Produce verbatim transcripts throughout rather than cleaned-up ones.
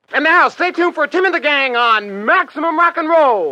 And now, stay tuned for Tim and the Gang on Maximum Rock and Roll.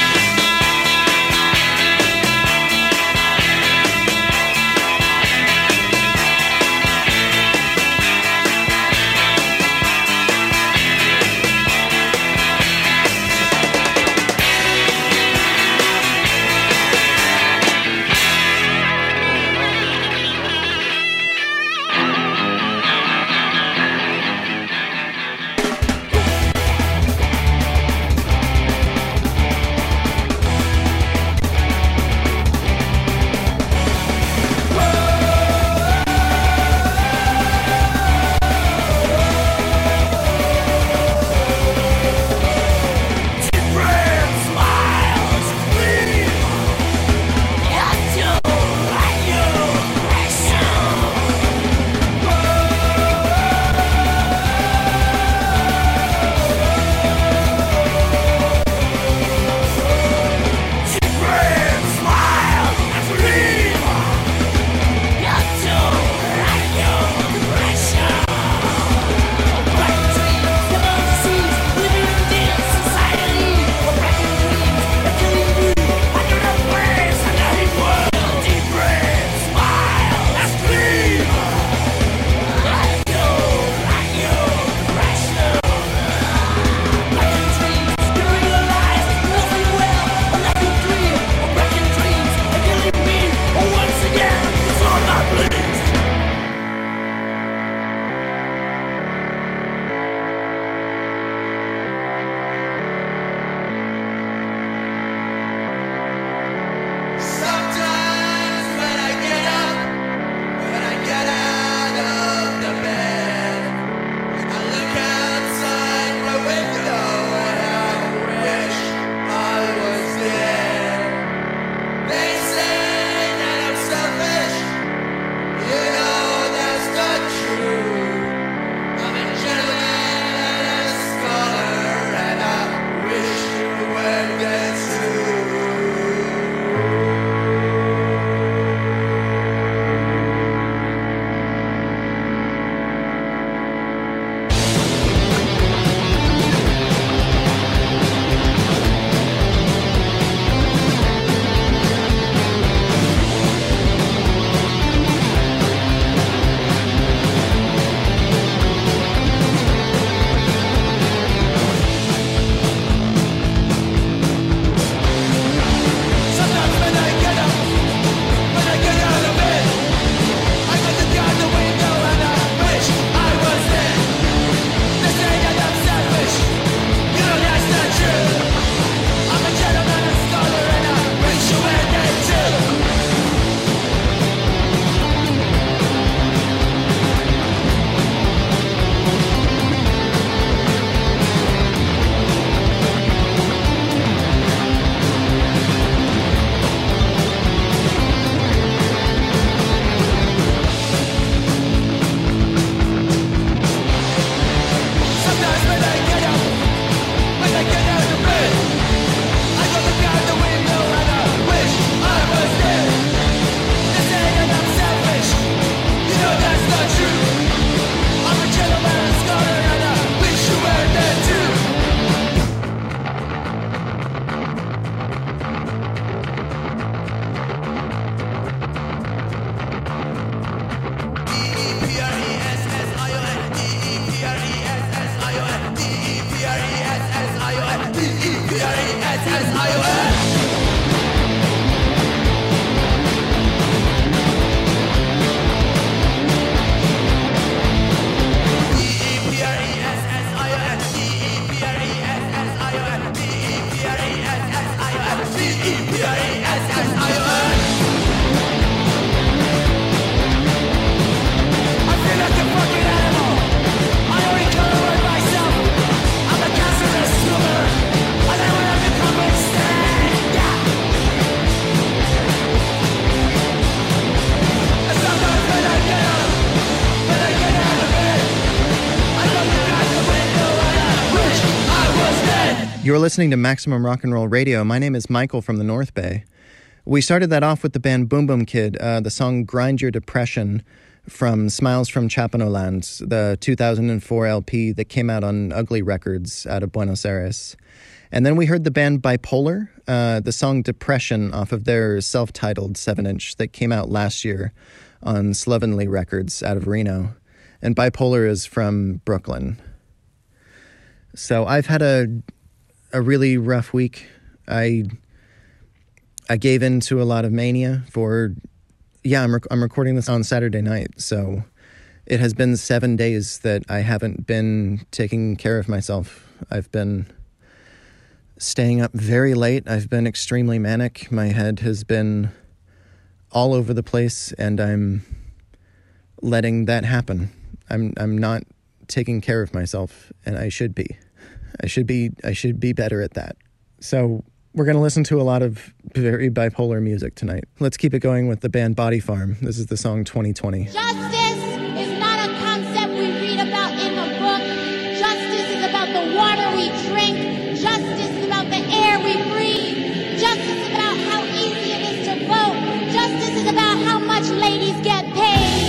You're listening to Maximum Rock and Roll Radio. My name is Michael from the North Bay. We started that off with the band Boom Boom Kid, uh, the song Grind Your Depression. from Smiles from Chapanoland, the two thousand four L P that came out on Ugly Records out of Buenos Aires. And then we heard the band Bipolar, uh, the song Depression off of their self-titled seven inch that came out last year on Slovenly Records out of Reno. And Bipolar is from Brooklyn. So I've had a a really rough week. I I gave in to a lot of mania for, yeah, I'm rec- I'm recording this on Saturday night, so it has been seven days that I haven't been taking care of myself. I've been staying up very late. I've been extremely manic. My head has been all over the place, and I'm letting that happen. I'm I'm not taking care of myself, and I should be. I should be I should be better at that. So we're going to listen to a lot of very bipolar music tonight. Let's keep it going with the band Body Farm. This is the song twenty twenty. Justice is not a concept we read about in a book. Justice is about the water we drink. Justice is about the air we breathe. Justice is about how easy it is to vote. Justice is about how much ladies get paid.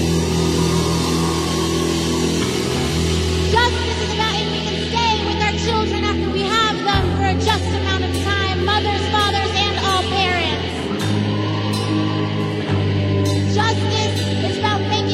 Justice is about if we can stay with our children after we have them for a just amount of time. Mothers, fathers, and all parents. Justice is about making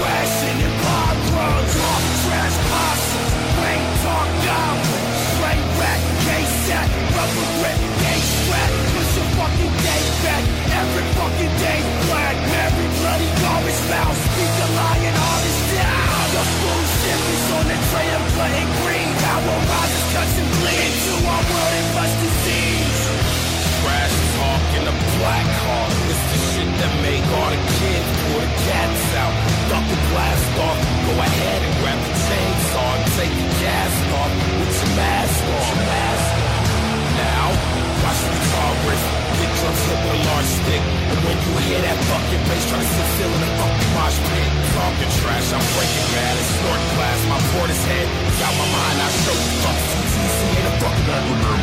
crashing in bar runs, off trash possums, rain talk goblins, train wreck, K-set, rubber grip, K-strap, push your fucking day back, every fucking day black, every bloody garbage mouth, speak a lion, all is down, your food shipments on the tray of blood and green, power rises, cuts and bleed, into our world and bust disease. Trash talk in the black heart. It's the shit that make all the kids pull the cats out. Duck the blast off. Go ahead and grab the chainsaw and take the gas off with your mask on. Now, watch the guitar riff. Get drums hit with a large stick. And when you hear that fucking bass, try to sit still in a fucking mosh pit. Talking trash, I'm breaking bad and snort glass. My porter's head is out my mind. I show you fucking T T C ain't a fucking acronym.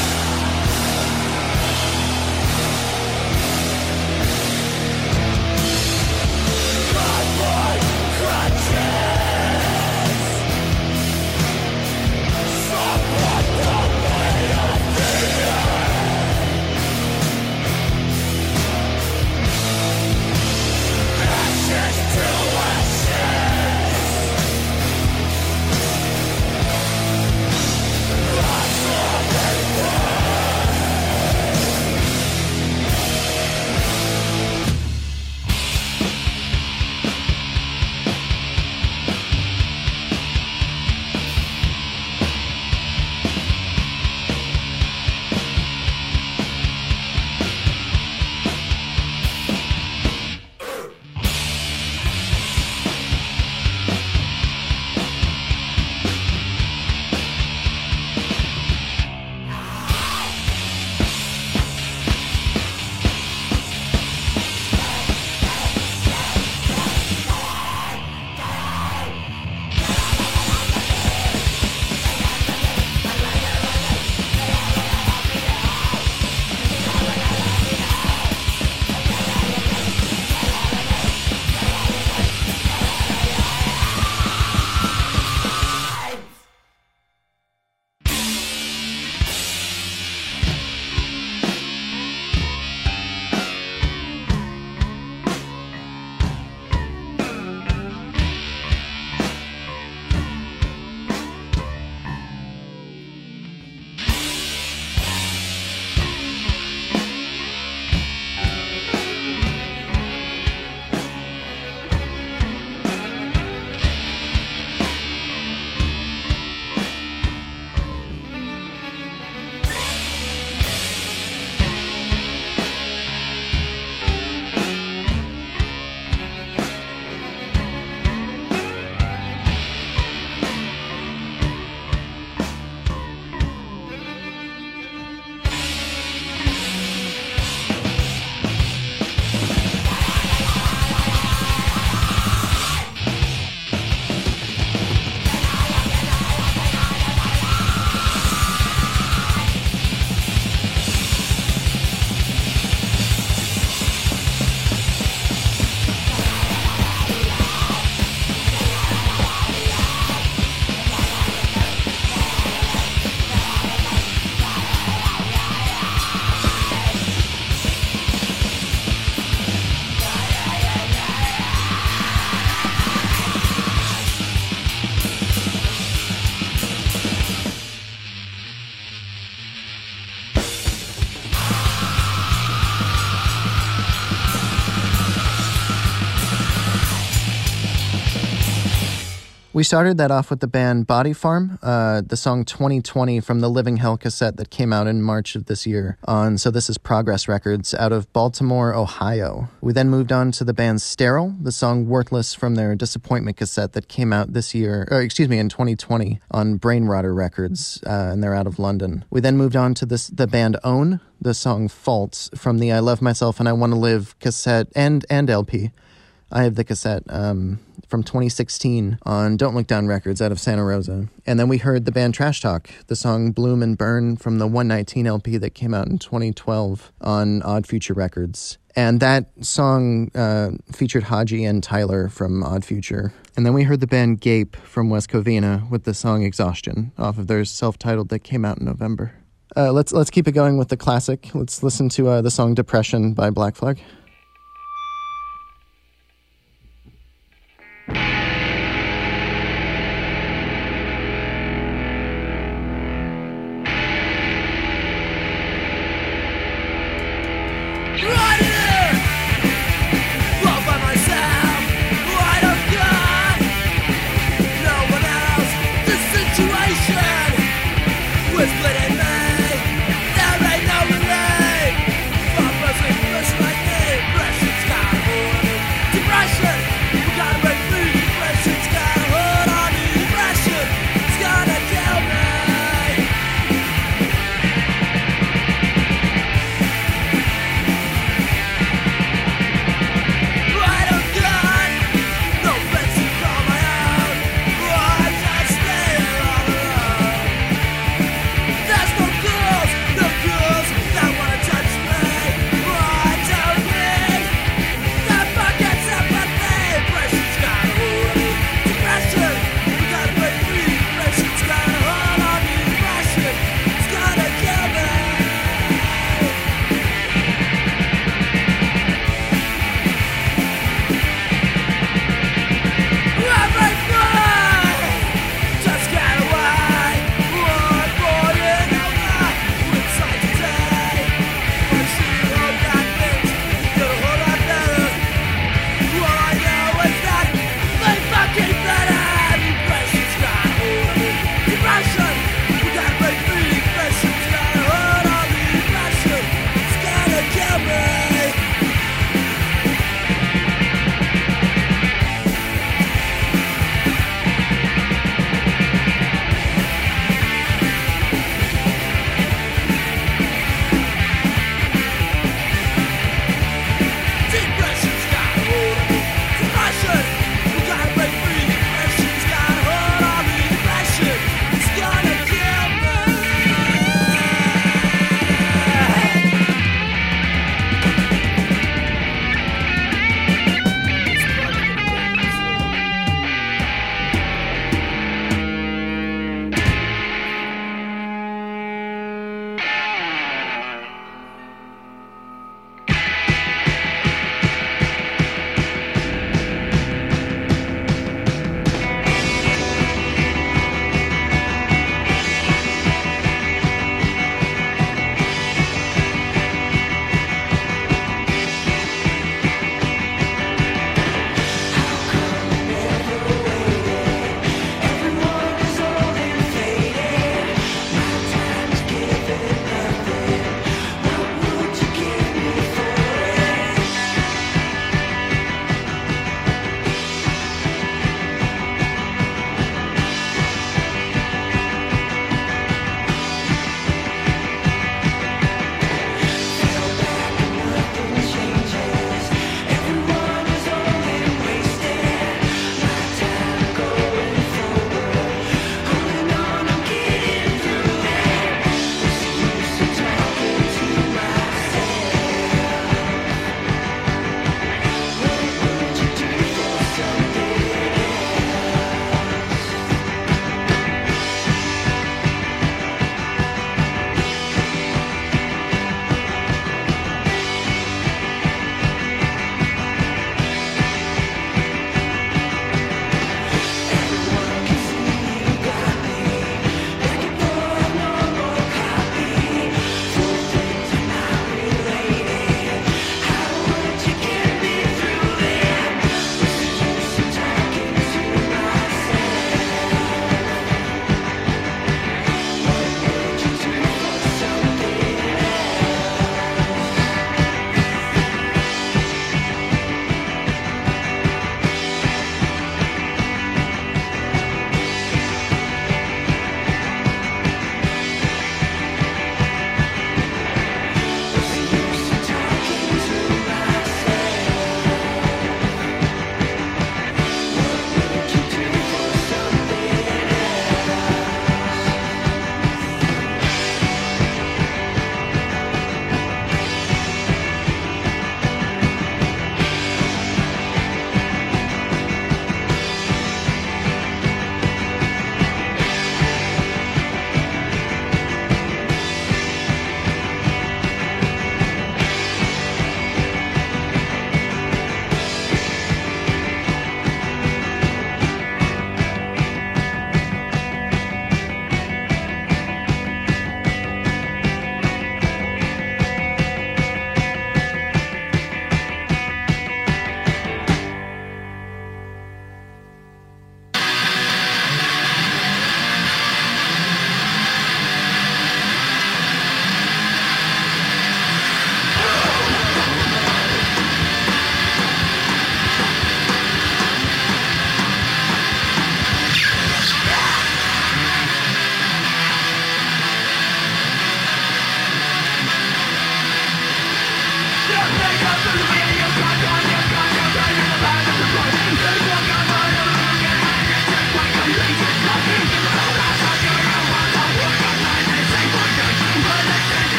We started that off with the band Body Farm, uh, the song twenty twenty from the Living Hell cassette that came out in March of this year on So This Is Progress Records out of Baltimore, Ohio. We then moved on to the band Sterile, the song Worthless from their Disappointment cassette that came out this year, or excuse me, in twenty twenty on Brainrotter Records, uh, and they're out of London. We then moved on to this the band Own, the song Faults from the I Love Myself and I Want to Live cassette and, and L P. I have the cassette um, from twenty sixteen on Don't Look Down Records out of Santa Rosa. And then we heard the band Trash Talk, the song Bloom and Burn from the one nineteen L P that came out in twenty twelve on Odd Future Records. And that song uh, featured Haji and Tyler from Odd Future. And then we heard the band Gape from West Covina with the song Exhaustion off of their self-titled that came out in November. Uh, let's let's keep it going with the classic. Let's listen to uh, the song Depression by Black Flag.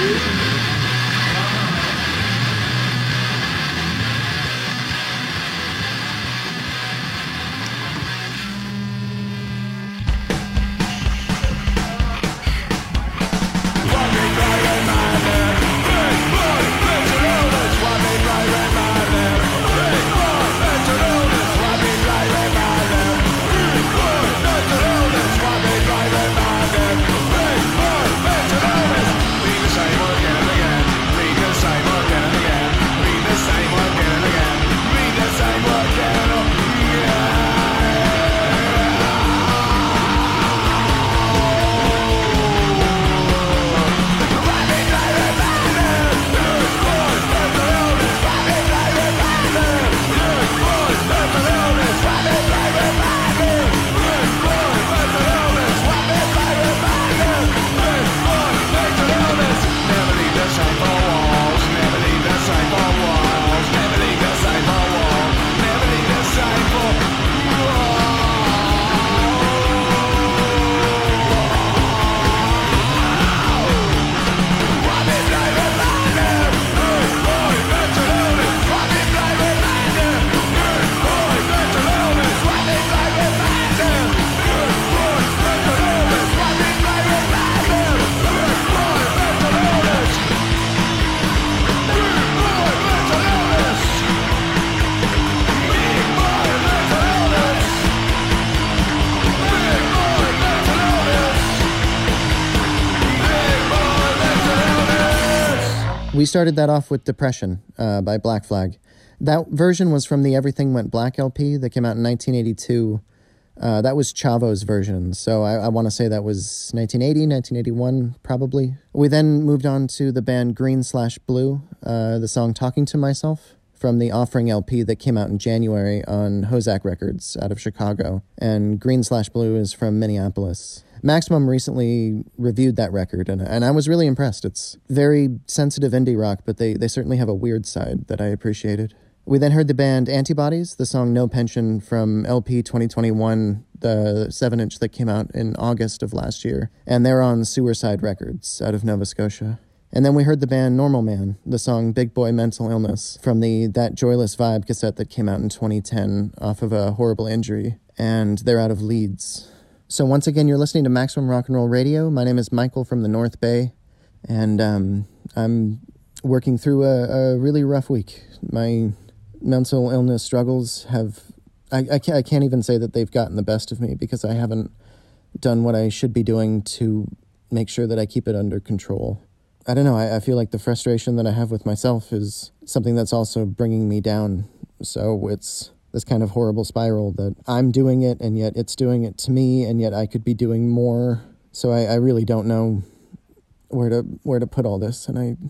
We started that off with Depression uh, by Black Flag. That version was from the Everything Went Black L P that came out in nineteen eighty-two. Uh, that was Chavo's version, so I, I want to say that was nineteen eighty, nineteen eighty-one, probably. We then moved on to the band Green Slash Blue, uh, the song Talking to Myself, from the Offering L P that came out in January on Hozak Records out of Chicago. And Green Slash Blue is from Minneapolis. Maximum recently reviewed that record, and, and I was really impressed. It's very sensitive indie rock, but they, they certainly have a weird side that I appreciated. We then heard the band Antibodies, the song No Pension from L P twenty twenty-one, the seven inch that came out in August of last year. And they're on Sewerside Records out of Nova Scotia. And then we heard the band Normal Man, the song Big Boy Mental Illness from the That Joyless Vibe cassette that came out in twenty ten off of A Horrible Injury. And they're out of Leeds. So once again, you're listening to Maximum Rock and Roll Radio. My name is Michael from the North Bay, and um, I'm working through a, a really rough week. My mental illness struggles have... I, I, can't, I can't even say that they've gotten the best of me because I haven't done what I should be doing to make sure that I keep it under control. I don't know, I, I feel like the frustration that I have with myself is something that's also bringing me down. So it's this kind of horrible spiral that I'm doing it, and yet it's doing it to me, and yet I could be doing more. So I, I really don't know where to where to put all this. And I,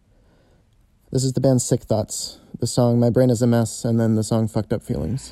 this is the band Sick Thoughts, the song My Brain is a Mess, and then the song Fucked Up Feelings.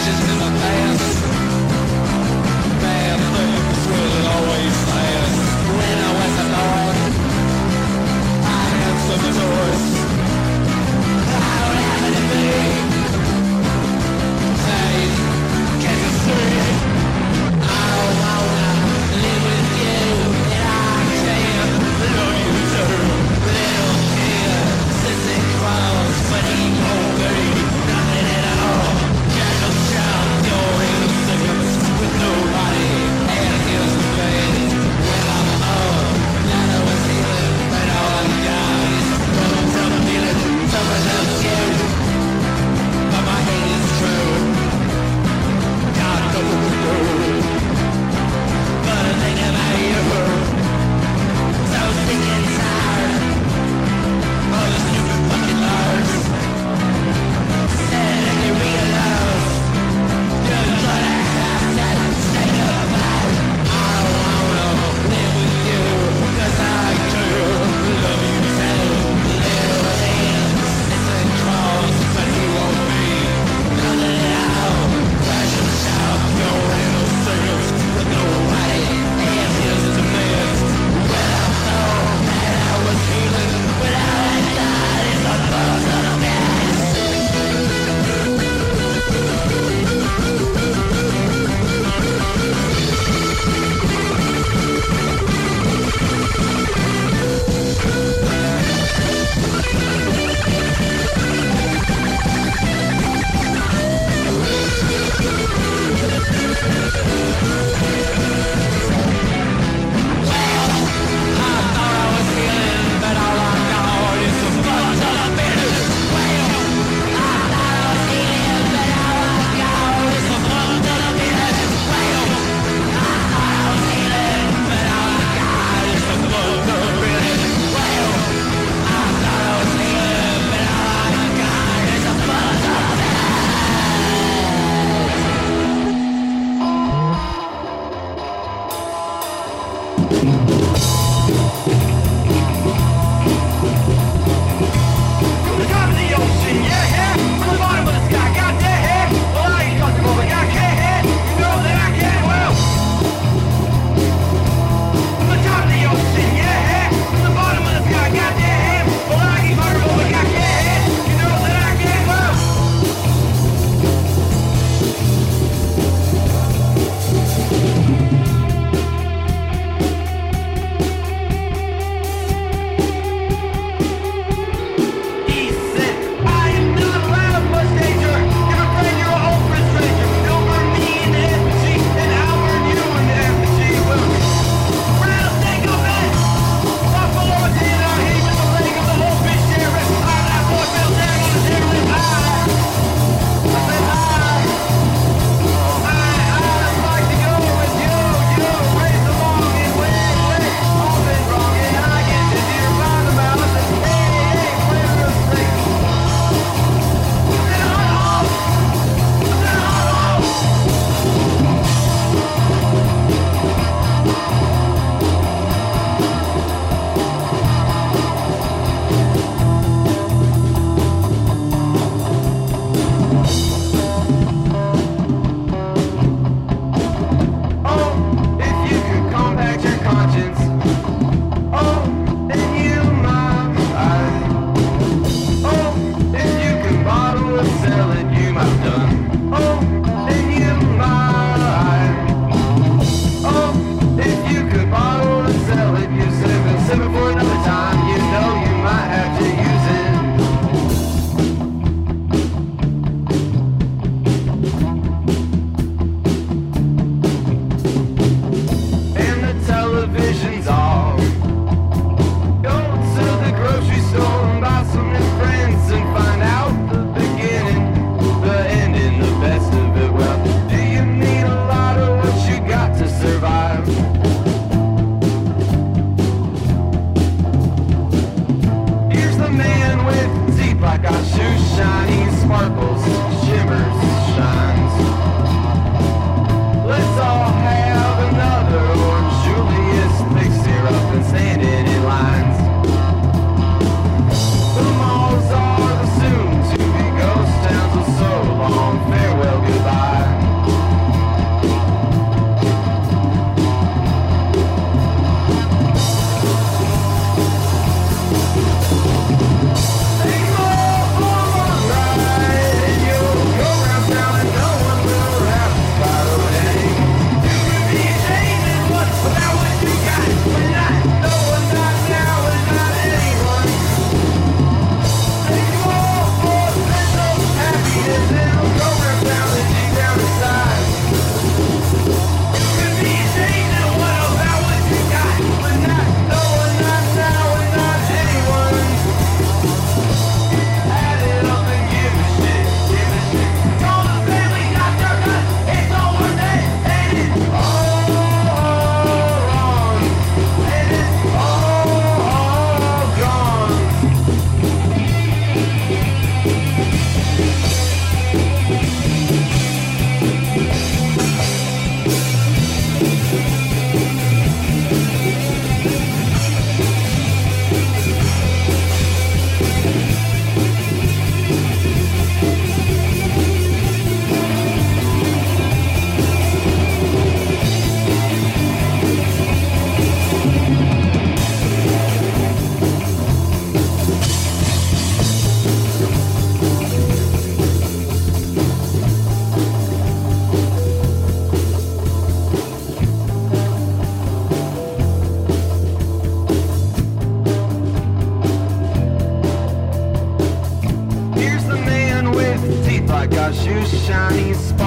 But he won't be nothing at all. Get a shout.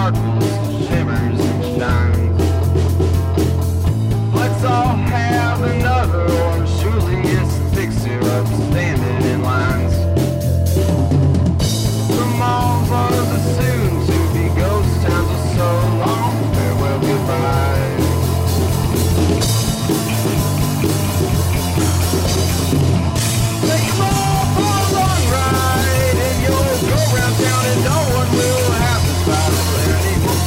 sparkles, shimmers, and shines. Let's all have another, or surely it's fixer-up standing in lines. From all of the soon-to-be ghost towns of so long, farewell, goodbye. Take 'em all for a long ride, and you'll go round town and no one will have to fight anymore.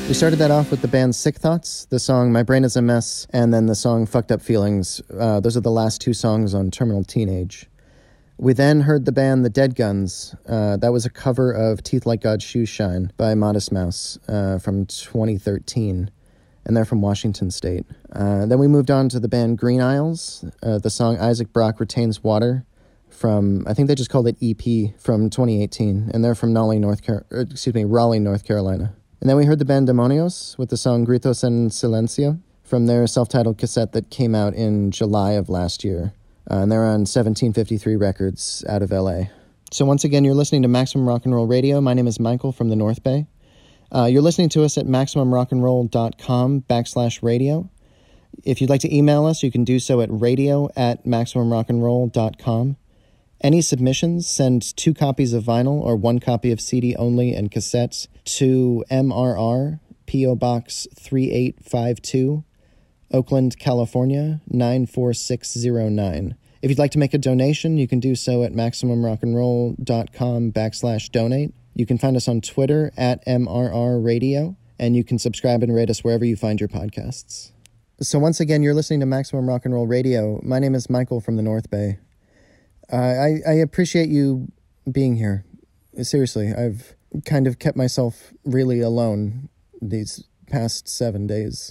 We started that off with the band Sick Thoughts, the song My Brain is a Mess, and then the song Fucked Up Feelings. Uh, those are the last two songs on Terminal Teenage. We then heard the band The Dead Guns. Uh, that was a cover of Teeth Like God's Shoes Shine by Modest Mouse uh, from twenty thirteen, and they're from Washington State. Uh, then we moved on to the band Green Isles, uh, the song Isaac Brock Retains Water from, I think they just called it E P, from twenty eighteen, and they're from Raleigh, North Car- er, excuse me, Raleigh, North Carolina. And then we heard the band Demonios with the song Gritos en Silencio from their self-titled cassette that came out in July of last year. Uh, and they're on seventeen fifty-three Records out of L A. So once again, you're listening to Maximum Rock and Roll Radio. My name is Michael from the North Bay. Uh, you're listening to us at MaximumRockandRoll.com backslash radio. If you'd like to email us, you can do so at radio at MaximumRockandRoll.com. Any submissions, send two copies of vinyl or one copy of C D only and cassettes to M R R, P O Box three eight five two, Oakland, California, nine four six zero nine. If you'd like to make a donation, you can do so at MaximumRockandRoll.com backslash donate. You can find us on Twitter at M R R Radio, and you can subscribe and rate us wherever you find your podcasts. So once again, you're listening to Maximum Rock and Roll Radio. My name is Michael from the North Bay. Uh, I, I appreciate you being here. Seriously, I've kind of kept myself really alone these past seven days.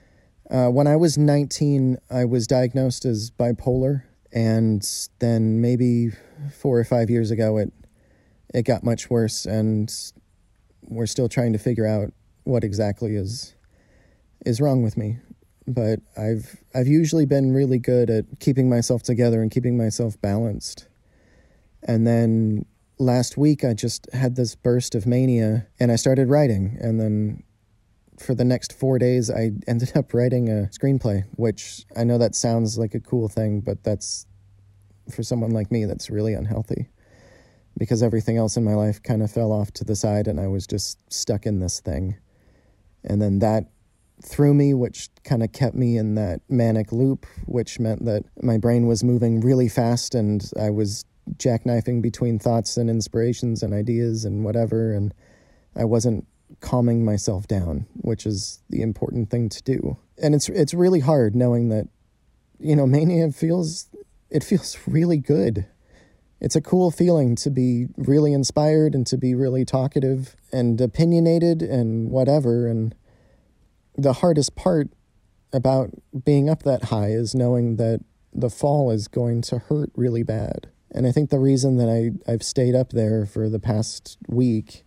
Uh, when I was nineteen, I was diagnosed as bipolar, and then maybe four or five years ago, it it got much worse, and we're still trying to figure out what exactly is is wrong with me. But I've I've usually been really good at keeping myself together and keeping myself balanced. And then last week I just had this burst of mania and I started writing. And then for the next four days I ended up writing a screenplay, which I know that sounds like a cool thing, but that's, for someone like me, that's really unhealthy. Because everything else in my life kind of fell off to the side and I was just stuck in this thing. And then that threw me, which kind of kept me in that manic loop, which meant that my brain was moving really fast and I was jackknifing between thoughts and inspirations and ideas and whatever, and I wasn't calming myself down, which is the important thing to do. And it's it's really hard knowing that, you know, mania feels, it feels really good. It's a cool feeling to be really inspired and to be really talkative and opinionated and whatever, and the hardest part about being up that high is knowing that the fall is going to hurt really bad. And I think the reason that I, I've stayed up there for the past week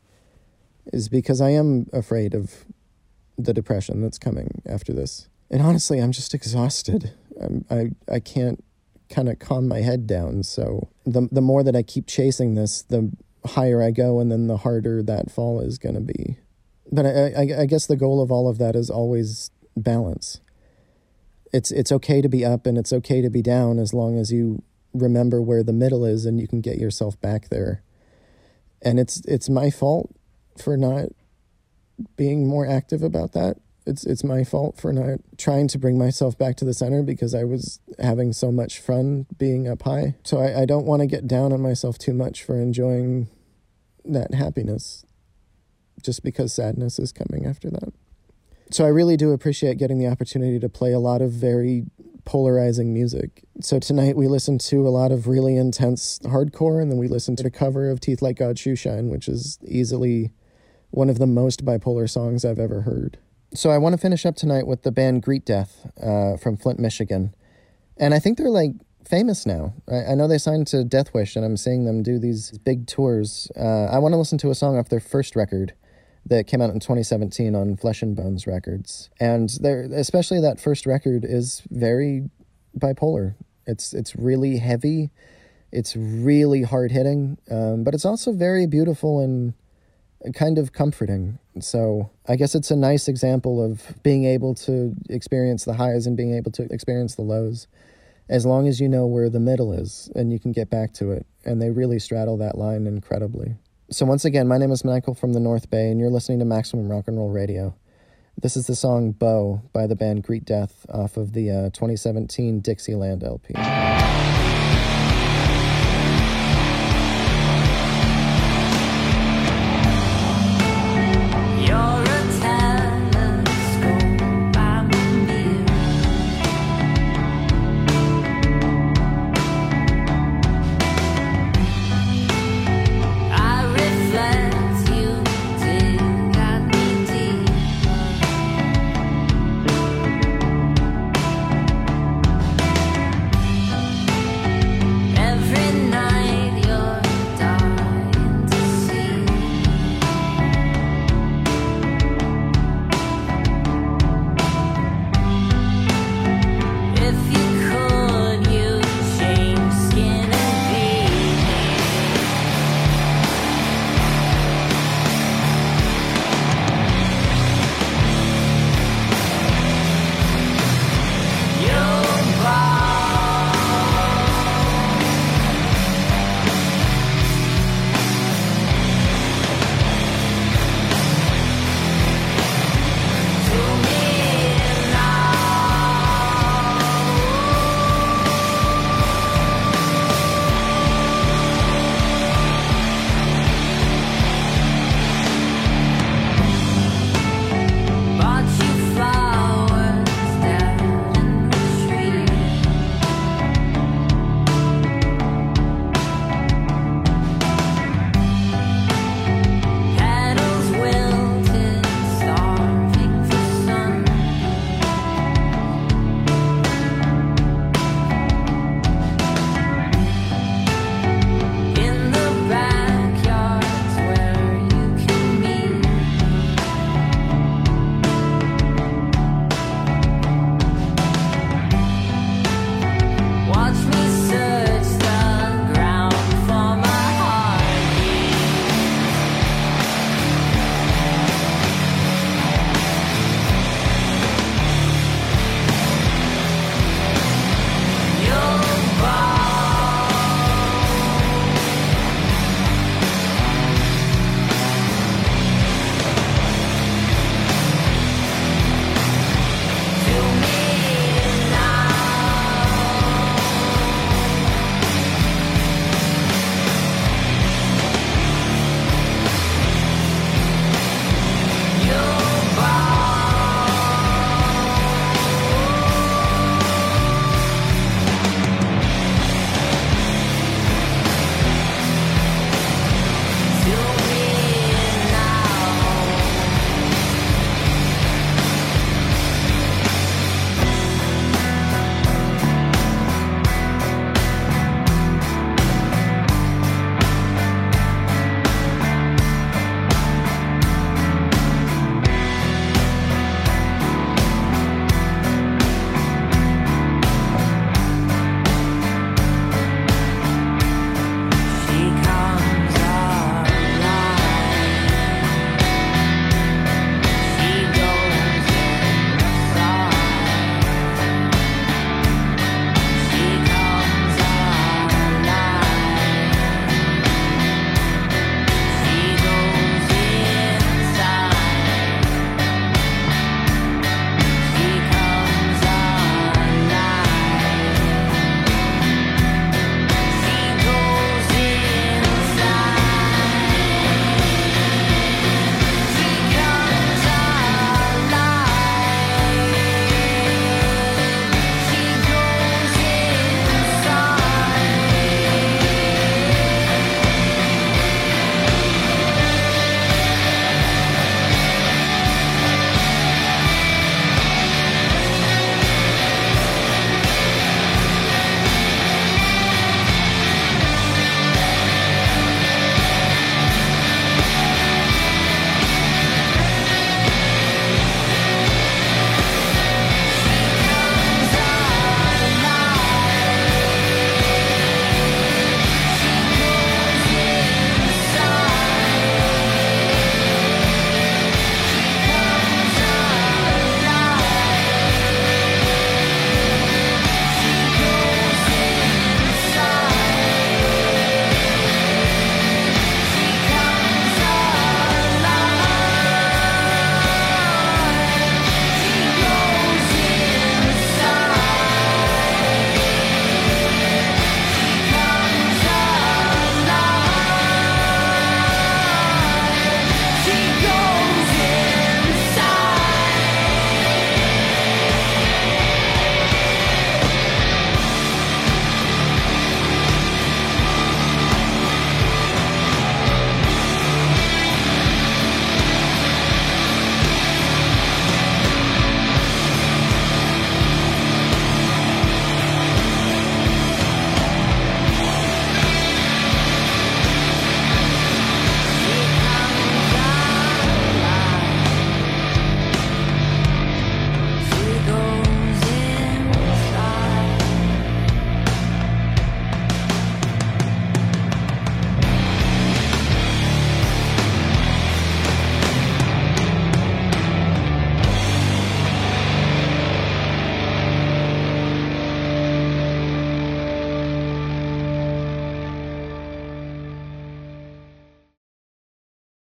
is because I am afraid of the depression that's coming after this. And honestly, I'm just exhausted. I'm, I I can't kind of calm my head down. So the the more that I keep chasing this, the higher I go, and then the harder that fall is going to be. But I, I, I guess the goal of all of that is always balance. It's it's okay to be up and it's okay to be down as long as you remember where the middle is and you can get yourself back there. And it's it's my fault for not being more active about that. It's it's my fault for not trying to bring myself back to the center because I was having so much fun being up high. So I, I don't want to get down on myself too much for enjoying that happiness, just because sadness is coming after that. So I really do appreciate getting the opportunity to play a lot of very polarizing music. So tonight we listened to a lot of really intense hardcore, and then we listened to a cover of Teeth Like God's Shoe Shine, which is easily one of the most bipolar songs I've ever heard. So I want to finish up tonight with the band Greet Death uh, from Flint, Michigan. And I think they're like famous now. I, I know they signed to Death Wish, and I'm seeing them do these big tours. Uh, I want to listen to a song off their first record that came out in twenty seventeen on Flesh and Bones Records. And they're, especially that first record is very bipolar. It's it's really heavy. It's really hard-hitting. Um, but it's also very beautiful and kind of comforting. So I guess it's a nice example of being able to experience the highs and being able to experience the lows, as long as you know where the middle is and you can get back to it. And they really straddle that line incredibly. So once again, my name is Michael from the North Bay, and you're listening to Maximum Rock and Roll Radio. This is the song Bow by the band Greet Death off of the uh, twenty seventeen Dixieland L P.